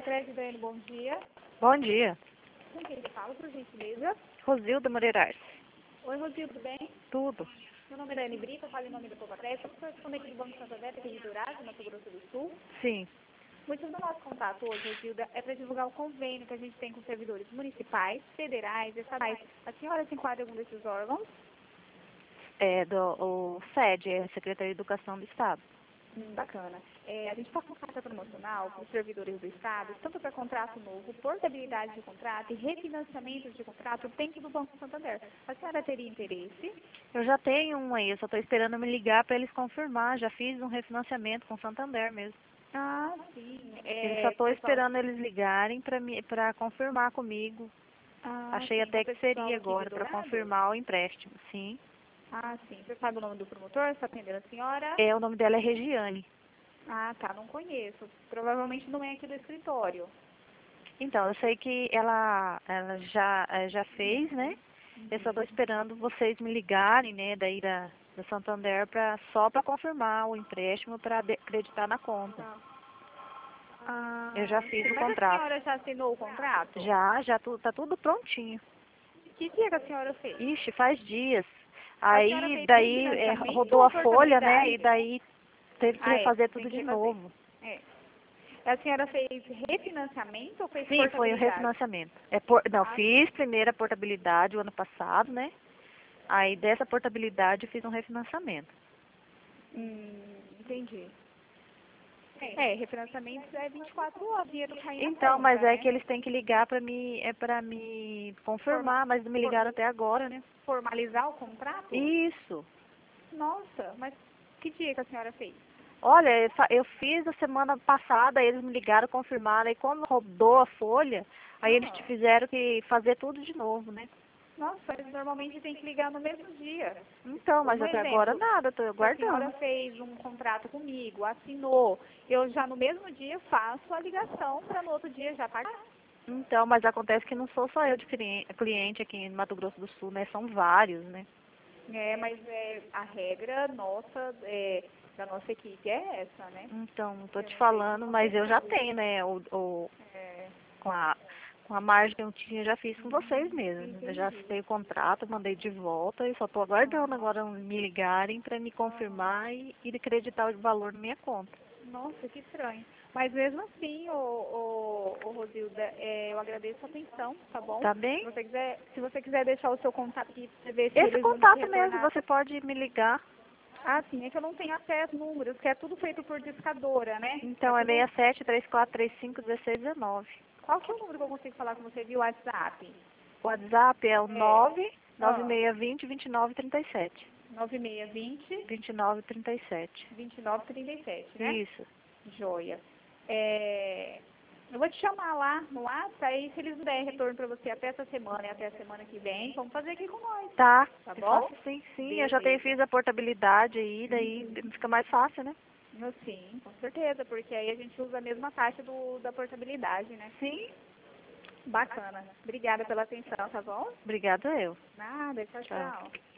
Crédito Daiane, bom dia. Bom dia. Com quem eu falo, por gentileza? Rosilda Moreira Arce. Oi, Rosildo, tudo bem? Tudo. Meu nome é Daiane Brito, eu falo em nome do Povo Crédito. Eu estou respondendo aqui do Banco Santander, aqui de Dourado, Mato Grosso do Sul. Sim. O motivo do nosso contato hoje, Rosilda, é para divulgar o convênio que a gente tem com servidores municipais, federais, estaduais. A senhora se enquadra em algum desses órgãos? O SED, é Secretaria de Educação do Estado. Bacana. A gente está com carta promocional para os servidores do Estado, tanto para contrato novo, portabilidade de contrato e refinanciamento de contrato dentro do Banco Santander. A senhora teria interesse? Eu já tenho um aí, eu só estou esperando me ligar para eles confirmar. Já fiz um refinanciamento com o Santander mesmo. Ah, sim. Eu só estou esperando eles ligarem para confirmar comigo. Achei Sim, até o que pessoal seria aqui de agora para Dourado? confirmar o empréstimo, sim. Ah, sim. Você sabe o nome do promotor? Está atendendo a senhora? O nome dela é Regiane. Ah, tá. Não conheço. Provavelmente não é aqui do escritório. Então, eu sei que ela já fez, né? Eu só estou esperando vocês me ligarem, né, daí da Santander, só para confirmar o empréstimo para acreditar na conta. Eu já fiz o Mas a contrato. senhora já assinou o contrato? Tá tudo prontinho. Que dia que a senhora fez? Ixi, faz dias. A senhora Aí, fez daí, refinanciamento rodou ou a folha, né, portabilidade? e daí teve que refazer Tem tudo que de refazer. novo. É. A senhora fez refinanciamento ou fez Sim, foi o portabilidade? refinanciamento. Não, Ah, fiz primeiro a portabilidade o ano passado, né? Aí dessa portabilidade eu fiz um refinanciamento. entendi. Refinanciamento é 24 horas, dinheiro caindo na Então, conta, mas é né? que eles têm que ligar para me confirmar, mas não me ligaram até agora, né? Formalizar o contrato? Isso. Nossa, mas que dia que a senhora fez? Olha, eu fiz a semana passada, eles me ligaram, confirmaram, e quando rodou a folha, aí eles Ah, fizeram que fazer tudo de novo, né? nossa, eles normalmente têm que ligar no mesmo dia. Então, mas Um até agora exemplo, nada, tô se a senhora aguardando. fez um contrato comigo, assinou, eu já no mesmo dia faço a ligação para no outro dia já pagar. Então, mas acontece que não sou só eu de cliente aqui em Mato Grosso do Sul, né? São vários, né? Mas a regra nossa, da nossa equipe é essa, né? Então, não tô Eu te não sei falando, com mas eu já certeza. tenho, né? É, Com a margem que eu tinha, já fiz com vocês mesmo. Eu já entendi. assinei o contrato, mandei de volta e só estou aguardando agora me ligarem para me confirmar e acreditar o valor na minha conta. Nossa, que estranho. Mas mesmo assim, ô Rosilda, eu agradeço a atenção, tá bom? Tá bem? Se você quiser deixar o seu contato aqui pra você ver se Esse eles vão te contato mesmo, retornar. você pode me ligar. Ah, sim, é que eu não tenho acesso a números, que é tudo feito por discadora, né? É Então, é tudo... 67-3435-1619. Qual que é o número que eu consigo falar com você via WhatsApp? O WhatsApp é o É. Ah, 99620-2937. 9620 2937. 2937, né? Isso. Joia. Eu vou te chamar lá no WhatsApp, aí se eles não derem retorno para você até essa semana e até a semana que vem, vamos fazer aqui com nós, Tá, tá eu bom? faço sim, sim. Eu já Beleza. fiz a portabilidade aí, daí fica mais fácil, né? Sim, com certeza, porque aí a gente usa a mesma taxa da portabilidade, né? Sim. Bacana. Obrigada pela atenção, tá bom? Obrigada eu. Nada, tchau, Tchau. tchau.